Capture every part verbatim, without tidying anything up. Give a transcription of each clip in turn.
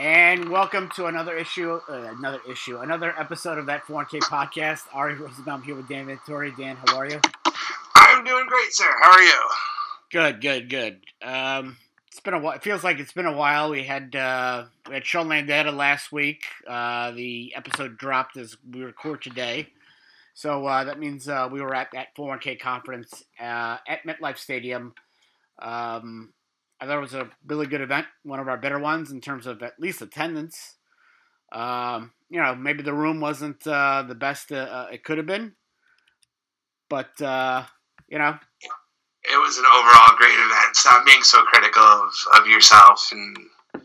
And welcome to another issue, uh, another issue, another episode of that four one K podcast. Ari Rosenbaum here with Dan Ventori. Dan, how are you? I'm doing great, sir. How are you? Good, good, good. Um, it's been a while. It feels like it's been a while. We had uh, we had Sean Landeta last week. Uh, the episode dropped as we record today, so uh, that means uh, we were at that four one K conference uh, at MetLife Stadium. Um, I thought it was a really good event, one of our better ones in terms of at least attendance. Um, you know, maybe the room wasn't uh, the best uh, uh, it could have been, but uh, you know, it was an overall great event. Stop being so critical of, of yourself and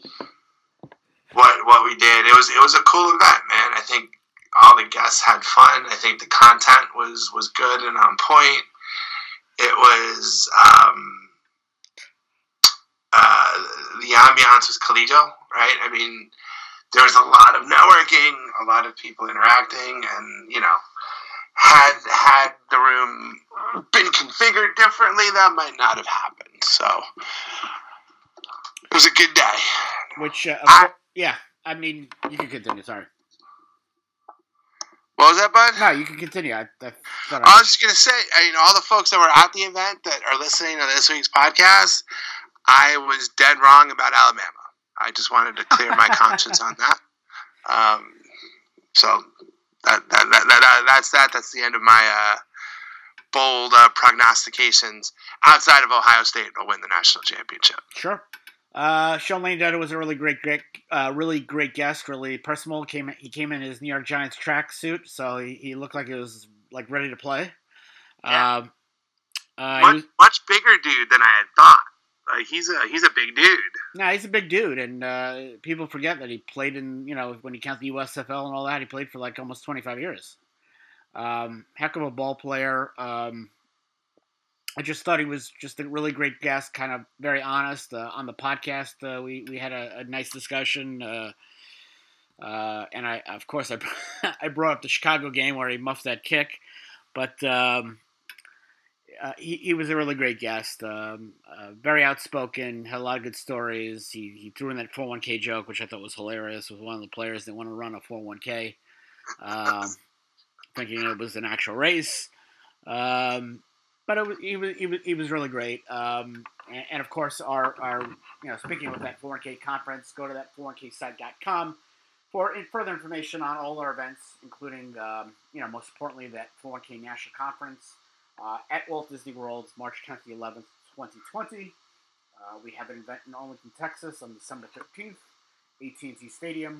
what what we did. It was it was a cool event, man. I think all the guests had fun. I think the content was was good and on point. It was. Um, Uh, the ambiance was collegial, right? I mean, there was a lot of networking, a lot of people interacting, and, you know, had had the room been configured differently, that might not have happened. So, it was a good day. Which, uh, I, yeah, I mean, you can continue, sorry. What was that, bud? No, you can continue. I, I, I, I was just going to say, you know, all the folks that were at the event that are listening to this week's podcast, I was dead wrong about Alabama. I just wanted to clear my conscience on that. Um, so that, that, that, that that's that. That's the end of my uh, bold uh, prognostications. Outside of Ohio State, will win the national championship. Sure. Uh, Sean Landeta was a really great, great, uh, really great guest. Really personal. Came he came in his New York Giants track suit, so he, he looked like he was like ready to play. Yeah. Um, uh, much, was, much bigger dude than I had thought. Like he's a he's a big dude. No, nah, he's a big dude, and uh, people forget that he played in, you know, when you count the U S F L and all that, he played for like almost twenty-five years. Um, heck of a ball player. Um, I just thought he was just a really great guest, kind of very honest. Uh, on the podcast, uh, we we had a, a nice discussion, uh, uh, and I of course I I brought up the Chicago game where he muffed that kick, but. Um, Uh, he, he was a really great guest, um, uh, very outspoken, had a lot of good stories. He, he threw in that four one K joke, which I thought was hilarious, with one of the players that wanted to run a four one K, um, thinking it was an actual race. Um, but it was, he, was, he, was, he was really great. Um, and, and, of course, our, our you know, speaking of that four one K conference, go to that four one K site dot com for further information on all our events, including, um, you know, most importantly, that four one K National Conference. Uh, at Walt Disney World, March tenth to eleventh, twenty twenty. Uh, we have an event in Arlington, Texas on December thirteenth, A T and T Stadium.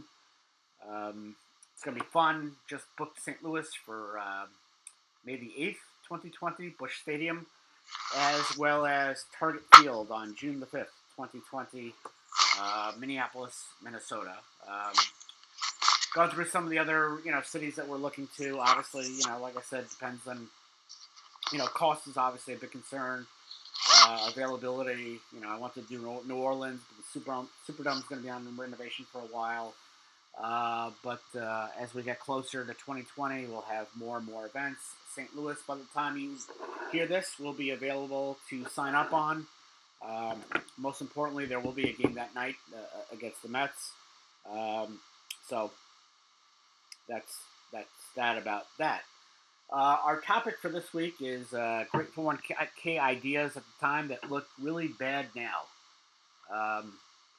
Um, it's going to be fun. Just booked Saint Louis for uh, May the eighth, twenty twenty, Busch Stadium, as well as Target Field on June the fifth, twenty twenty, uh, Minneapolis, Minnesota. Um, gone through some of the other, you know, cities that we're looking to. Obviously, you know, like I said, depends on, you know, cost is obviously a big concern. Uh, availability, you know, I want to do New Orleans, but the Super Superdome is going to be on renovation for a while. Uh, but uh, as we get closer to twenty twenty, we'll have more and more events. Saint Louis, by the time you hear this, will be available to sign up on. Um, most importantly, there will be a game that night uh, against the Mets. Um, so that's that's that about that. Uh, our topic for this week is uh, great four one K ideas at the time that look really bad now. Um,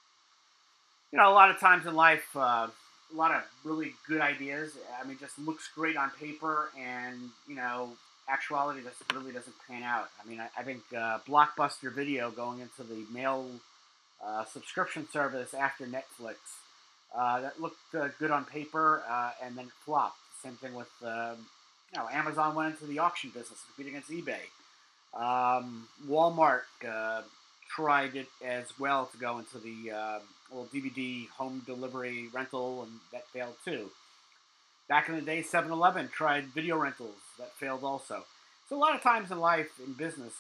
you know, a lot of times in life, uh, a lot of really good ideas. I mean, just looks great on paper, and you know, actuality just really doesn't pan out. I mean, I, I think uh, Blockbuster Video going into the mail uh, subscription service after Netflix uh, that looked uh, good on paper, uh, and then it flopped. Same thing with. Uh, You know, Amazon went into the auction business, competing against eBay. Um, Walmart uh, tried it as well to go into the uh, little D V D home delivery rental, and that failed too. Back in the day, seven eleven tried video rentals. That failed also. So a lot of times in life, in business,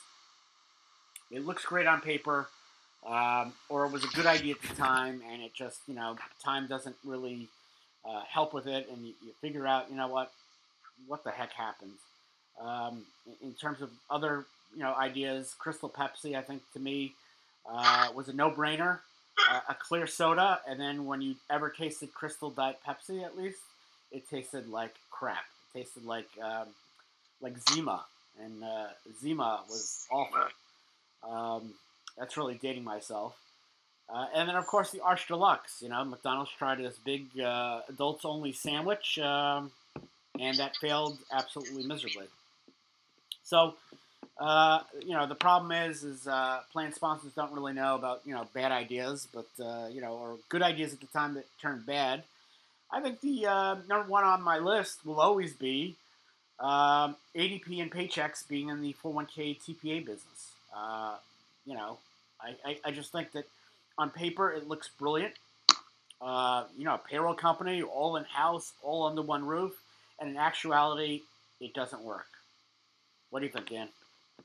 it looks great on paper, um, or it was a good idea at the time, and it just, you know, time doesn't really uh, help with it, and you, you figure out, you know what, what the heck happens. Um, in terms of other, you know, ideas, Crystal Pepsi, I think to me, uh, was a no-brainer. a, a clear soda, and then when you ever tasted Crystal Diet Pepsi, at least it tasted like crap. It tasted like um, like Zima, and uh, Zima was awful. Um, that's really dating myself. Uh, and then, of course, the Arch Deluxe. You know, McDonald's tried this big uh, adults-only sandwich, um, and that failed absolutely miserably. So, uh, you know, the problem is, is uh, plan sponsors don't really know about, you know, bad ideas, but, uh, you know, or good ideas at the time that turned bad. I think the uh, number one on my list will always be um, A D P and Paychex being in the four oh one k T P A business. Uh, you know, I, I, I just think that on paper it looks brilliant. Uh, you know, a payroll company, all in-house, all under one roof, and in actuality, it doesn't work. What do you think, Dan?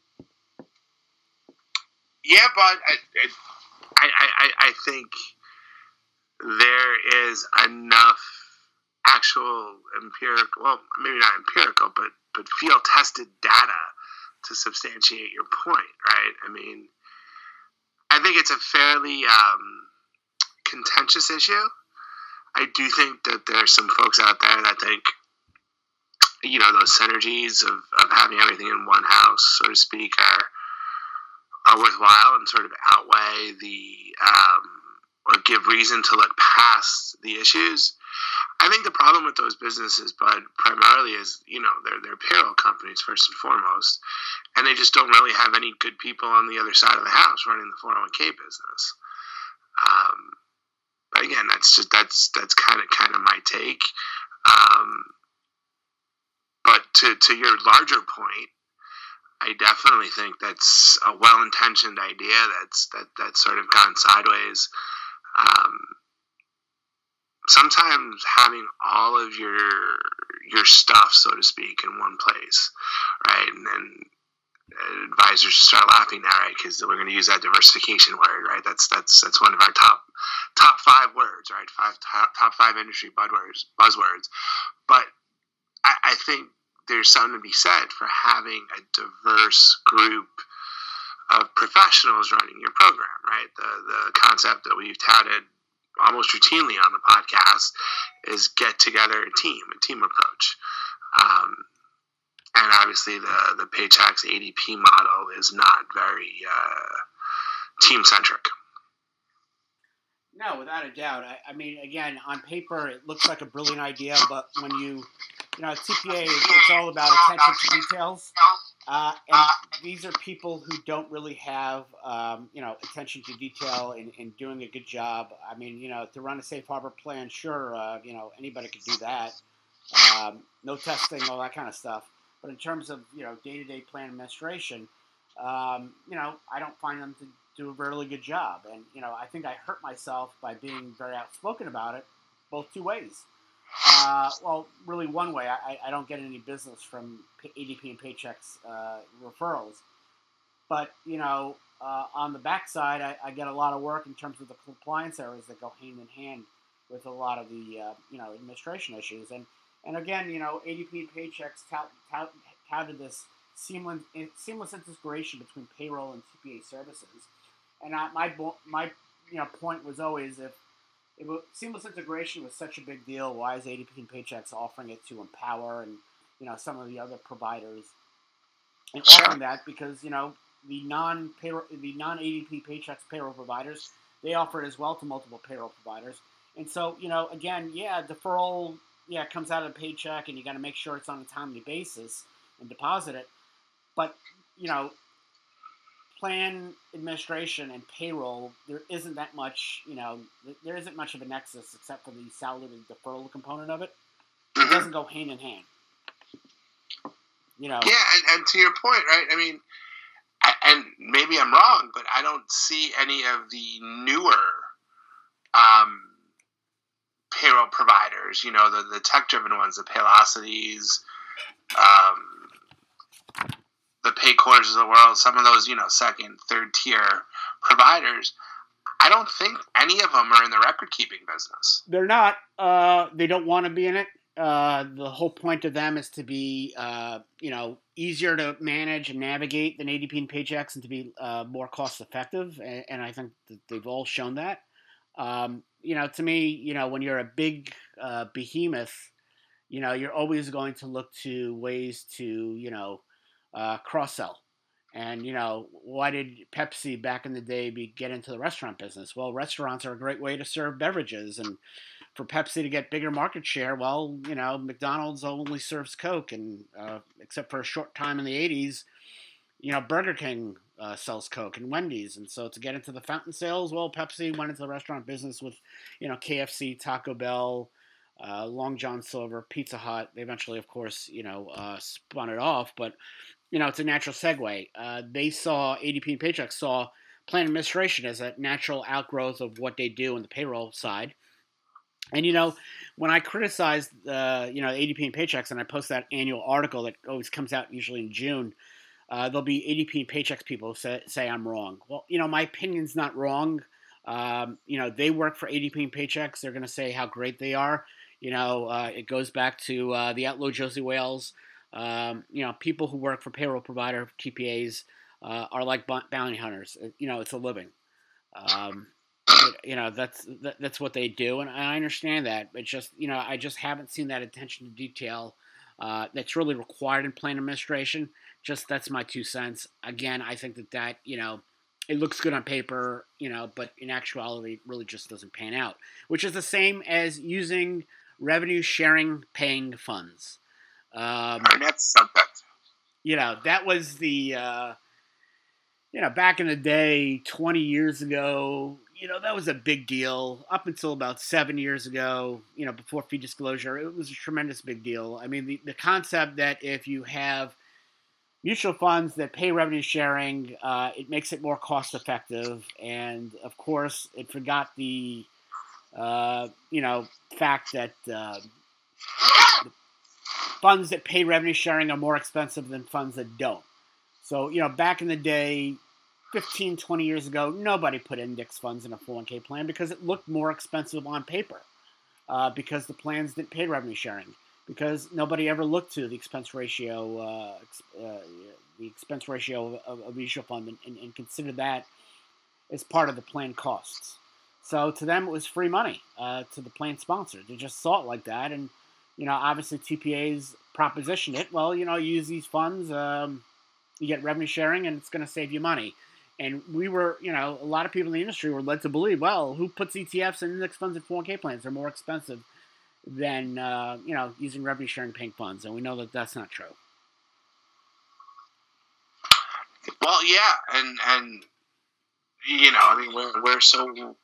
Yeah, but I, I, I, I think there is enough actual empirical, well, maybe not empirical, but but field tested data to substantiate your point, right? I mean, I think it's a fairly um, contentious issue. I do think that there's some folks out there that think, you know, those synergies of, of having everything in one house, so to speak, are are worthwhile and sort of outweigh the um, or give reason to look past the issues. I think the problem with those businesses, Bud, primarily is, you know, they're they're payroll companies first and foremost, and they just don't really have any good people on the other side of the house running the four oh one k business. Um, but again, that's just that's that's kind of kind of my take. Um, but to to your larger point, I definitely think that's a well-intentioned idea that's that that's sort of gone sideways. Um, sometimes having all of your your stuff, so to speak, in one place, right? And then advisors start laughing now, right? Because we're going to use that diversification word, right? That's that's that's one of our top top five words, right? Five top, top five industry buzzwords. Buzzwords, but I, I think there's something to be said for having a diverse group of professionals running your program, right? The the concept that we've touted almost routinely on the podcast is get together a team, a team approach. Um, and obviously the, the Paychex A D P model is not very uh, team-centric. No, without a doubt. I, I mean, again, on paper, it looks like a brilliant idea, but when you, you know, T P A, it's all about attention to details. Uh, and these are people who don't really have, um, you know, attention to detail and, and doing a good job. I mean, you know, to run a safe harbor plan, sure, uh, you know, anybody could do that. Um, no testing, all that kind of stuff. But in terms of, you know, day-to-day plan administration, um, you know, I don't find them to do a really good job. And, you know, I think I hurt myself by being very outspoken about it, both two ways. Uh, well, really one way. I, I don't get any business from A D P and Paychex uh, referrals. But, you know, uh, on the backside, I, I get a lot of work in terms of the compliance errors that go hand in hand with a lot of the, uh, you know, administration issues. And, and again, you know, A D P and Paychex tout, tout, touted this seamless, seamless integration between payroll and T P A services. And I, my, my you know, point was always, if It was, seamless integration was such a big deal, why is A D P and Paychex offering it to Empower and, you know, some of the other providers? And offering that because, you know, the non payroll, the non A D P Paychex payroll providers, they offer it as well to multiple payroll providers. And so, you know, again, yeah, deferral, yeah, comes out of the paycheck, and you got to make sure it's on a timely basis and deposit it. But, you know, plan administration and payroll, there isn't that much, you know, there isn't much of a nexus except for the salary deferral component of it. It mm-hmm. doesn't go hand in hand. You know. Yeah, and, and to your point, right? I mean, I, and maybe I'm wrong, but I don't see any of the newer um, payroll providers, you know, the, the tech-driven ones, the Paylocities, um, the Paycors of the world, some of those, you know, second, third-tier providers, I don't think any of them are in the record-keeping business. They're not. Uh, they don't want to be in it. Uh, the whole point of them is to be, uh, you know, easier to manage and navigate than A D P and Paychex, and to be uh, more cost-effective, and, and I think that they've all shown that. Um, you know, to me, you know, when you're a big uh, behemoth, you know, you're always going to look to ways to, you know, uh, cross sell. And, you know, why did Pepsi back in the day be, get into the restaurant business? Well, restaurants are a great way to serve beverages. And for Pepsi to get bigger market share, well, you know, McDonald's only serves Coke. And uh, except for a short time in the eighties, you know, Burger King uh, sells Coke and Wendy's. And so to get into the fountain sales, well, Pepsi went into the restaurant business with, you know, K F C, Taco Bell, uh, Long John Silver, Pizza Hut. They eventually, of course, you know, uh, spun it off. But, you know, it's a natural segue. Uh, they saw, A D P and Paychex saw plan administration as a natural outgrowth of what they do on the payroll side. And, you know, when I criticize, uh, you know, A D P and Paychex, and I post that annual article that always comes out usually in June, uh, there'll be A D P and Paychex people who say, say I'm wrong. Well, you know, my opinion's not wrong. Um, you know, they work for A D P and Paychex. They're going to say how great they are. You know, uh, it goes back to uh, the outlaw Josie Wales. Um, you know, people who work for payroll provider, T P As, uh, are like bounty hunters. You know, it's a living. Um, you know, that's that, that's what they do, and I understand that. But just, you know, I just haven't seen that attention to detail uh, that's really required in plan administration. Just that's my two cents. Again, I think that that, you know, it looks good on paper, you know, but in actuality, it really just doesn't pan out. Which is the same as using revenue sharing paying funds. Um, that's subject. You know, that was the, uh, you know, back in the day, twenty years ago, you know, that was a big deal. Up until about seven years ago, you know, before fee disclosure, it was a tremendous big deal. I mean, the, the concept that if you have mutual funds that pay revenue sharing, uh, it makes it more cost effective. And of course, it forgot the, uh, you know, fact that uh, funds that pay revenue sharing are more expensive than funds that don't. So, you know, back in the day, fifteen, twenty years ago, nobody put index funds in a four oh one k plan because it looked more expensive on paper uh, because the plans didn't pay revenue sharing, because nobody ever looked to the expense ratio, uh, uh, the expense ratio of, of a mutual fund and, and, and considered that as part of the plan costs. So to them, it was free money uh, to the plan sponsor. They just saw it like that. And, you know, obviously T P As propositioned it. Well, you know, use these funds, um, you get revenue sharing, and it's going to save you money. And we were, you know, a lot of people in the industry were led to believe, well, who puts E T Fs and index funds in four oh one k plans? They're more expensive than, uh, you know, using revenue sharing paying funds. And we know that that's not true. Well, yeah. And, and you know, I mean, we're, we're so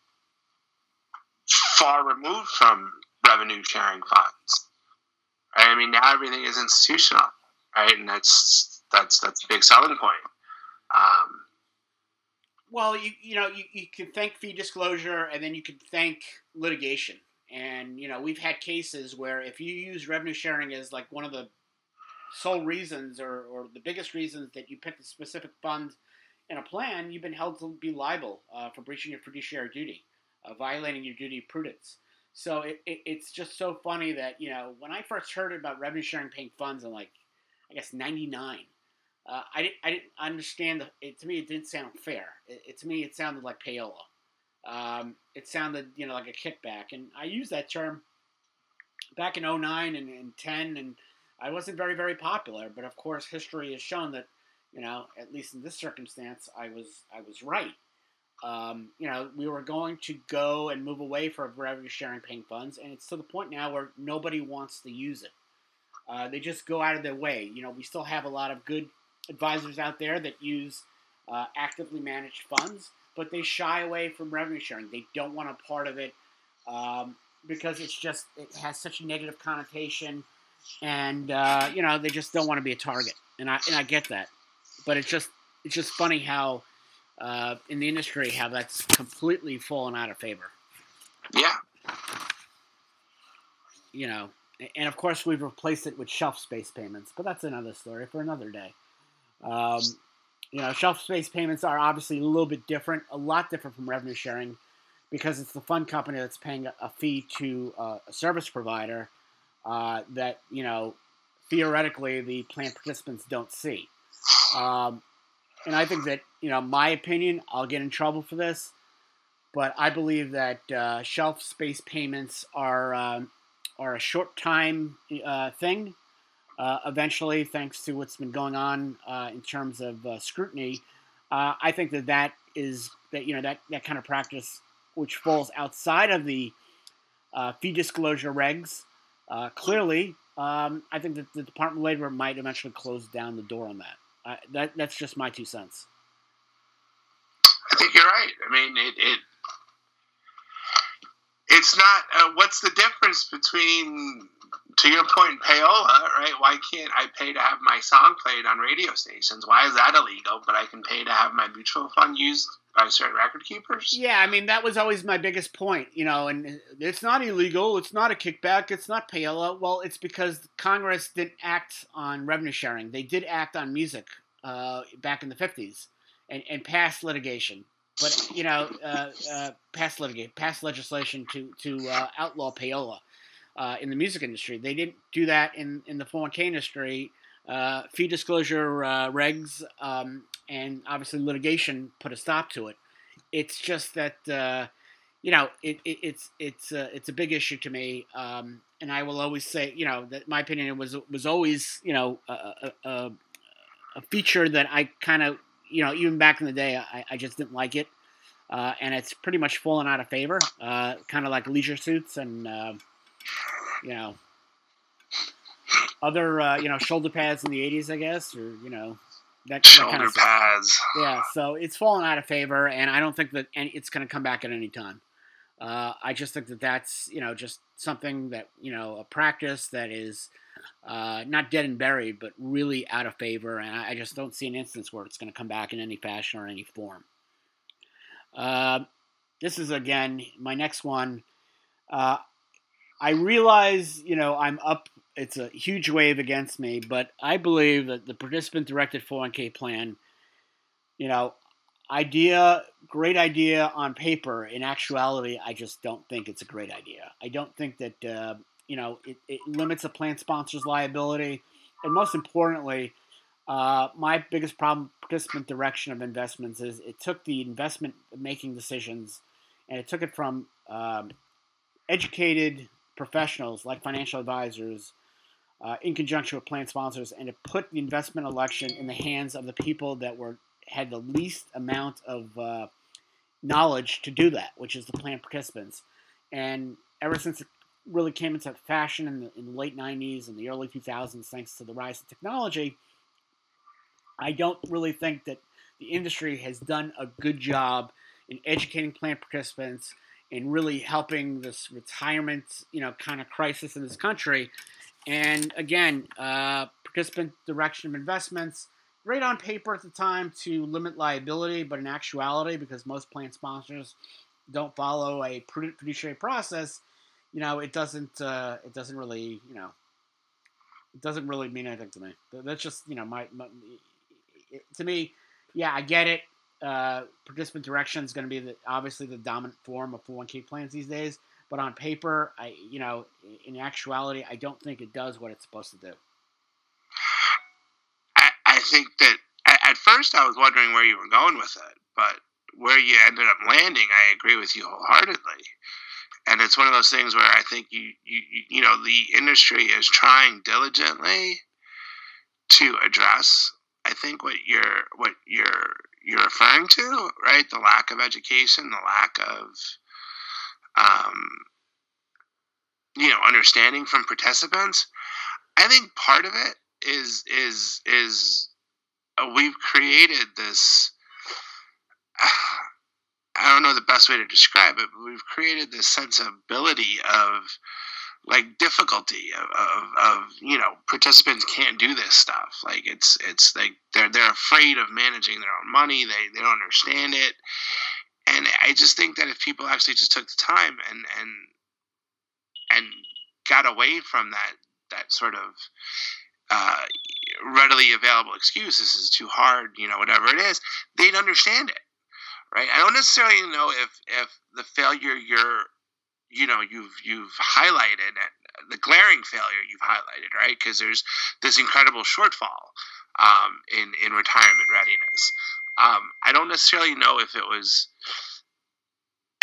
far removed from revenue sharing funds. Right? I mean, now everything is institutional, right? And that's, that's, that's a big selling point. Um, Well, you you know, you, you can thank fee disclosure, and then you can thank litigation. And, you know, we've had cases where if you use revenue sharing as like one of the sole reasons or, or the biggest reasons that you picked a specific fund in a plan, you've been held to be liable uh, for breaching your fiduciary duty, uh, violating your duty of prudence. So it, it, it's just so funny that, you know, when I first heard about revenue sharing paying funds in like, I guess, ninety-nine, Uh, I didn't. I didn't understand. The, it, to me, it didn't sound fair. It, it, to me, it sounded like payola. Um, it sounded, you know, like a kickback. And I used that term back in oh nine and, and ten, and I wasn't very, very popular. But of course, history has shown that, you know, at least in this circumstance, I was, I was right. Um, you know, we were going to go and move away from revenue sharing paying funds, and it's to the point now where nobody wants to use it. Uh, they just go out of their way. You know, we still have a lot of good advisors out there that use uh, actively managed funds, but they shy away from revenue sharing. They don't want a part of it um, because it's just, it has such a negative connotation, and uh, you know, they just don't want to be a target. And I and I get that, but it's just it's just funny how uh, in the industry how that's completely fallen out of favor. Yeah. You know, and of course we've replaced it with shelf space payments, but that's another story for another day. Um, you know, shelf space payments are obviously a little bit different, a lot different from revenue sharing, because it's the fund company that's paying a, a fee to uh, a service provider uh, that, you know, theoretically the plan participants don't see. Um, and I think that, you know, my opinion, I'll get in trouble for this. but I believe that uh, shelf space payments are um, are a short time uh, thing. Uh, eventually, thanks to what's been going on uh, in terms of uh, scrutiny, uh, I think that that is that you know that that kind of practice, which falls outside of the uh, fee disclosure regs, uh, clearly, um, I think that the Department of Labor might eventually close down the door on that. Uh, that that's just my two cents. I think you're right. I mean, it, it it's not. Uh, what's the difference between, to your point, payola, right? Why can't I pay to have my song played on radio stations? Why is that illegal? But I can pay to have my mutual fund used by certain record keepers? Yeah, I mean, that was always my biggest point, you know, and it's not illegal, it's not a kickback, it's not payola. Well, it's because Congress didn't act on revenue sharing. They did act on music uh, back in the fifties and, and passed litigation. But, you know, uh, uh, passed litigate, passed legislation to, to uh, outlaw payola uh, in the music industry. They didn't do that in, in the four oh one k industry. Uh, fee disclosure uh, regs um, and obviously litigation put a stop to it. It's just that uh, you know it, it, it's it's uh, it's a big issue to me, um, and I will always say you know that my opinion was was always you know a, a, a feature that I kind of you know even back in the day I, I just didn't like it, uh, and it's pretty much fallen out of favor, uh, kind of like leisure suits and uh, you know. Other, uh, you know, shoulder pads in the eighties, I guess, or, you know, that, shoulder that kind of pads. stuff. Yeah, so it's fallen out of favor, and I don't think that any, it's going to come back at any time. Uh, I just think that that's, you know, just something that, you know, a practice that is uh, not dead and buried, but really out of favor, and I, I just don't see an instance where it's going to come back in any fashion or any form. Uh, this is, again, my next one. Uh, I realize, you know, I'm up. It's a huge wave against me, but I believe that the participant-directed four oh one k plan, you know, idea, great idea on paper. In actuality, I just don't think it's a great idea. I don't think that, uh, you know, it, it limits a plan sponsor's liability. And most importantly, uh, my biggest problem, participant direction of investments, is it took the investment-making decisions and it took it from um, educated professionals like financial advisors uh, in conjunction with plan sponsors, and to put the investment election in the hands of the people that were had the least amount of uh, knowledge to do that, which is the plan participants. And ever since it really came into fashion in the, in the late nineties and the early two thousands, thanks to the rise of technology, I don't really think that the industry has done a good job in educating plan participants and really helping this retirement, you know, kind of crisis in this country. And again, uh, participant direction of investments, great on paper at the time to limit liability, but in actuality, because most plan sponsors don't follow a prudent fiduciary process, you know, it doesn't, uh, it doesn't really, you know, it doesn't really mean anything to me. That's just, you know, my, my it, to me, yeah, I get it. Uh, participant direction is going to be the, obviously the dominant form of four oh one k plans these days. But on paper, I you know, in actuality, I don't think it does what it's supposed to do. I, I think that at first I was wondering where you were going with it, but where you ended up landing, I agree with you wholeheartedly. And it's one of those things where I think you you you know the industry is trying diligently to address. I think what you're what you're you're referring to, right? The lack of education, the lack of um, you know, understanding from participants. I think part of it is is is uh, we've created this. Uh, I don't know the best way to describe it, but we've created this sensibility of like difficulty of, of, of you know participants can't do this stuff. Like it's it's like they're they're afraid of managing their own money. They they don't understand it, and I just think that if people actually just took the time and and and got away from that that sort of uh, readily available excuse, this is too hard, you know, whatever it is, they'd understand it, right? I don't necessarily know if if the failure you're you know you've you've highlighted, the glaring failure you've highlighted, right? Because there's this incredible shortfall um, in in retirement readiness. Um, I don't necessarily know if it was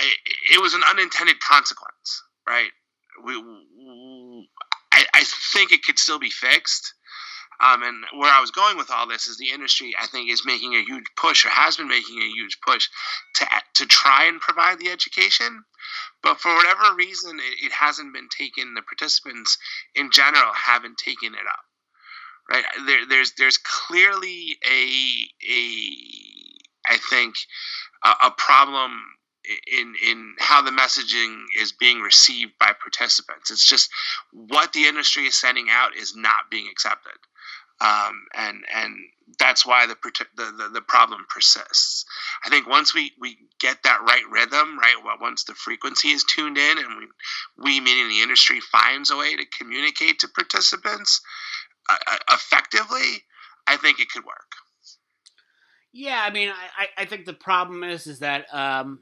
it was an unintended consequence, right? We, I, I think it could still be fixed. Um, and where I was going with all this is the industry, I think, is making a huge push, or has been making a huge push to to try and provide the education. But for whatever reason, it, it hasn't been taken. The participants in general haven't taken it up. Right? There, there's there's clearly a a I think a, a problem in in how the messaging is being received by participants. It's just what the industry is sending out is not being accepted. Um, and and that's why the, the the the problem persists. I think once we, we get that right rhythm, right, well, once the frequency is tuned in, and we, we meaning the industry, finds a way to communicate to participants uh, effectively, I think it could work. Yeah, I mean, I, I think the problem is is that um,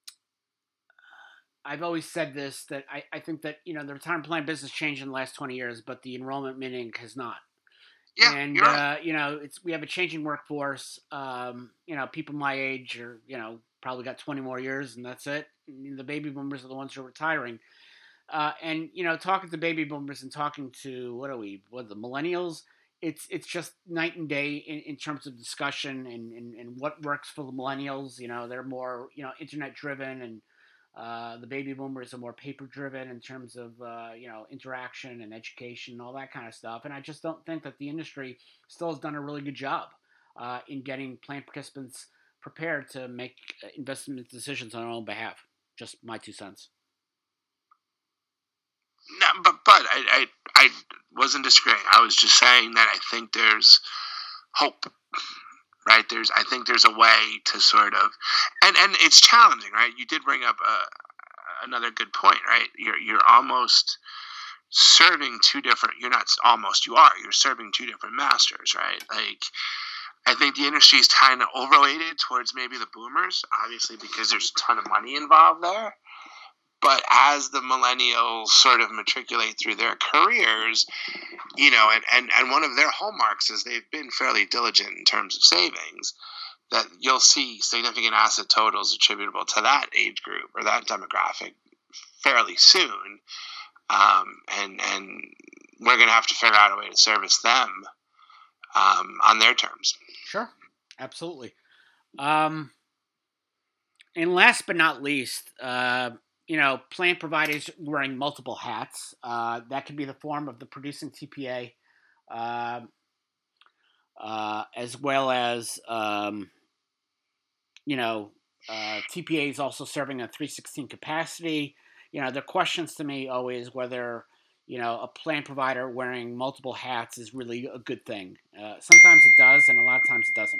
I've always said this, that I, I think that, you know, the retirement plan business changed in the last twenty years, but the enrollment meaning has not. Yeah, and you're right. uh, you know, it's we have a changing workforce. Um, you know, people my age are, you know, probably got twenty more years, and that's it. And the baby boomers are the ones who are retiring. Uh, and you know, talking to baby boomers and talking to what are we? What are the millennials? It's it's just night and day in, in terms of discussion and, and, and what works for the millennials. You know, they're more, you know, internet driven, and uh, the baby boomers are more paper driven in terms of uh, you know, interaction and education and all that kind of stuff. And I just don't think that the industry still has done a really good job uh, in getting plan participants prepared to make investment decisions on their own behalf. Just my two cents. No, but but I, I I wasn't disagreeing. I was just saying that I think there's hope, right? There's I think there's a way to sort of, and, and it's challenging, right? You did bring up a, another good point, right? You're you're almost serving two different. You're not almost. You are. You're serving two different masters, right? Like, I think the industry is kind of overweighted towards maybe the boomers, obviously because there's a ton of money involved there. But as the millennials sort of matriculate through their careers, you know, and, and, and one of their hallmarks is they've been fairly diligent in terms of savings, that you'll see significant asset totals attributable to that age group or that demographic fairly soon. Um, and, and we're going to have to figure out a way to service them um, on their terms. Sure. Absolutely. Um, and last but not least, uh, you know, plan providers wearing multiple hats. Uh, that could be the form of the producing T P A, uh, uh, as well as, um, you know, uh, T P A is also serving a three sixteen capacity. You know, the questions to me always whether, you know, a plan provider wearing multiple hats is really a good thing. Uh, sometimes it does, and a lot of times it doesn't.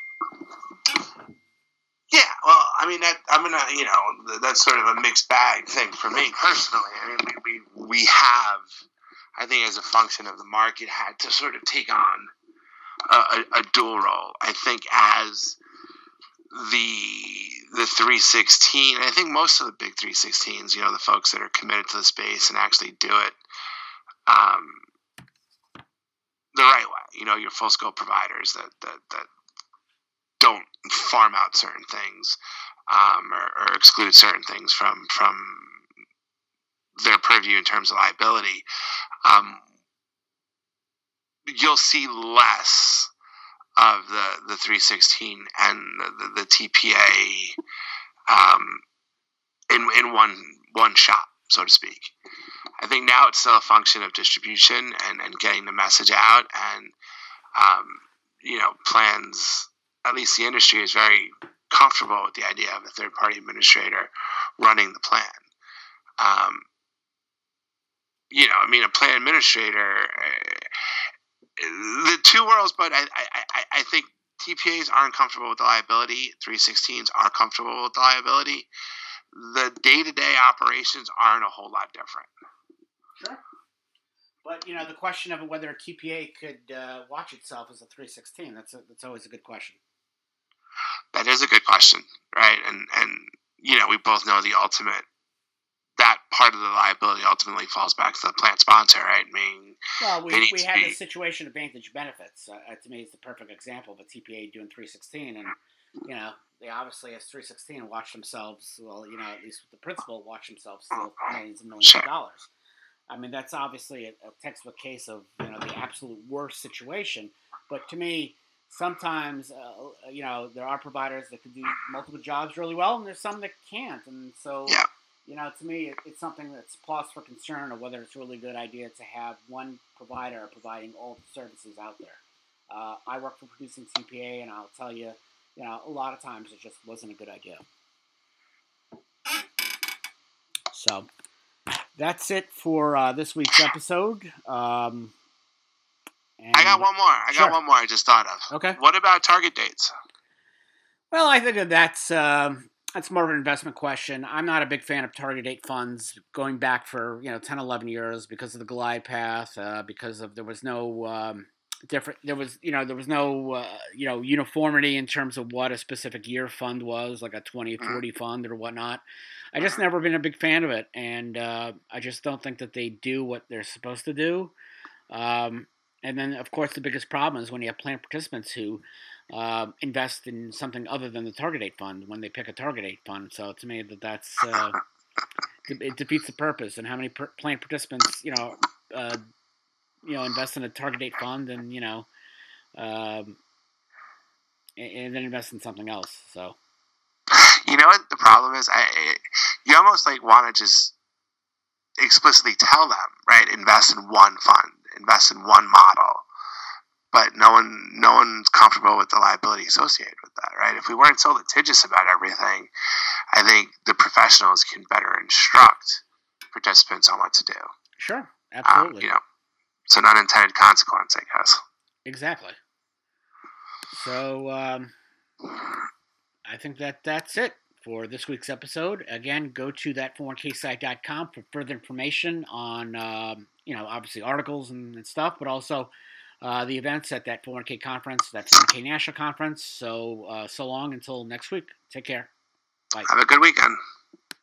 Yeah, well, I mean, that I'm gonna, you know, that's sort of a mixed bag thing for me personally. I mean, we we, we have, I think, as a function of the market, had to sort of take on a, a, a dual role. I think as the the three sixteen, I think most of the big three sixteens, you know, the folks that are committed to the space and actually do it um, the right way. You know, your full scope providers that that that don't farm out certain things um, or, or exclude certain things from from their purview in terms of liability. Um, you'll see less of the, the three sixteen and the, the, the T P A um, in in one one shop, so to speak. I think now it's still a function of distribution and, and getting the message out, and um, you know, plans. At least the industry is very comfortable with the idea of a third-party administrator running the plan. Um, you know, I mean, a plan administrator, uh, the two worlds, but I, I, I think T P As aren't comfortable with the liability. three sixteens are comfortable with the liability. The day-to-day operations aren't a whole lot different. Sure. But, you know, the question of whether a T P A could uh, watch itself as a three sixteen, that's a, that's always a good question. That is a good question, right? And, and you know, we both know the ultimate, that part of the liability ultimately falls back to the plan sponsor, right? I mean, well, we, we had be... the situation of Vantage Benefits. Uh, to me, it's the perfect example of a T P A doing three sixteen. And, you know, they obviously, as three sixteen, watch themselves, well, you know, at least with the principal, watch themselves steal millions and millions Sure. of dollars. I mean, that's obviously a, a textbook case of, you know, the absolute worst situation. But to me, sometimes, uh, you know, there are providers that can do multiple jobs really well, and there's some that can't. And so, Yeah. you know, to me, it, it's something that's pause for concern of whether it's a really good idea to have one provider providing all the services out there. Uh, I work for producing C P A, and I'll tell you, you know, a lot of times it just wasn't a good idea. So that's it for uh, this week's episode. Um, and, I got one more. I sure. got one more I just thought of. Okay. What about target dates? Well, I think that that's um, that's more of an investment question. I'm not a big fan of target date funds going back for, you know, ten, eleven years because of the glide path, uh, because of there was no um, different, there was, you know, there was no, uh, you know, uniformity in terms of what a specific year fund was, like a twenty, forty mm-hmm. fund or whatnot. I just never been a big fan of it, and uh, I just don't think that they do what they're supposed to do. Um, and then, of course, the biggest problem is when you have plan participants who uh, invest in something other than the target date fund when they pick a target date fund. So to me, that that's uh, it defeats the purpose. And how many per- plan participants, you know, uh, you know, invest in a target date fund and you know, um, and, and then invest in something else. So. You know what the problem is? I, you almost like want to just explicitly tell them, right? Invest in one fund, invest in one model, but no one, no one's comfortable with the liability associated with that, right? If we weren't so litigious about everything, I think the professionals can better instruct participants on what to do. Sure, absolutely. Um, you know, it's an unintended consequence, I guess. Exactly. So. Um... I think that that's it for this week's episode. Again, go to that four oh one k site dot com for further information on, um, you know, obviously articles and, and stuff, but also uh, the events at that four oh one k conference, that four oh one k National Conference. So, uh, so long until next week. Take care. Bye. Have a good weekend.